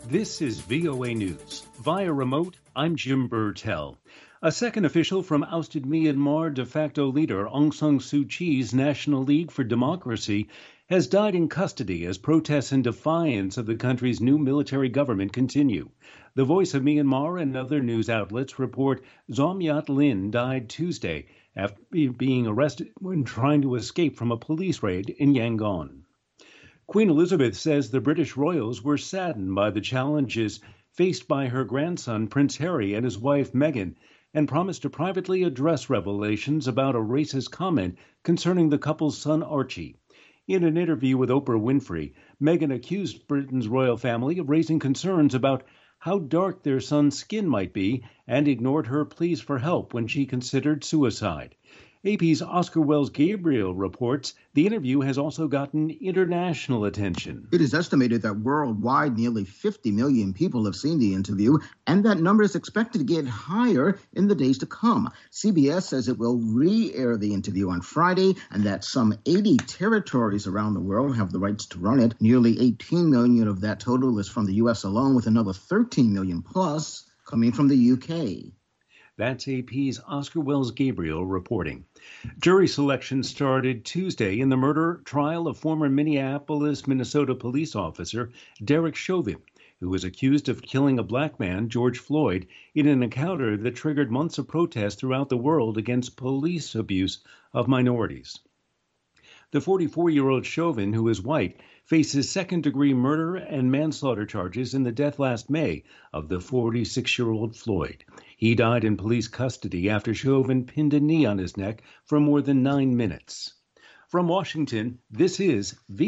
This is VOA News. Via remote, I'm Jim Burtell. A second official from ousted Myanmar de facto leader Aung San Suu Kyi's National League for Democracy has died in custody as protests in defiance of the country's new military government continue. The Voice of Myanmar and other news outlets report Somyat Lin died Tuesday after being arrested when trying to escape from a police raid in Yangon. Queen Elizabeth says the British royals were saddened by the challenges faced by her grandson, Prince Harry, and his wife, Meghan, and promised to privately address revelations about a racist comment concerning the couple's son, Archie. In an interview with Oprah Winfrey, Meghan accused Britain's royal family of raising concerns about how dark their son's skin might be and ignored her pleas for help when she considered suicide. AP's Oscar Wells Gabriel reports the interview has also gotten international attention. It is estimated that worldwide nearly 50 million people have seen the interview, and that number is expected to get higher in the days to come. CBS says it will re-air the interview on Friday, and that some 80 territories around the world have the rights to run it. Nearly 18 million of that total is from the U.S. alone, with another 13 million plus coming from the U.K. That's AP's Oscar Wells Gabriel reporting. Jury selection started Tuesday in the murder trial of former Minneapolis, Minnesota police officer Derek Chauvin, who was accused of killing a black man, George Floyd, in an encounter that triggered months of protest throughout the world against police abuse of minorities. The 44-year-old Chauvin, who is white, faces second-degree murder and manslaughter charges in the death last May of the 46-year-old Floyd. He died in police custody after Chauvin pinned a knee on his neck for more than 9 minutes. From Washington, this is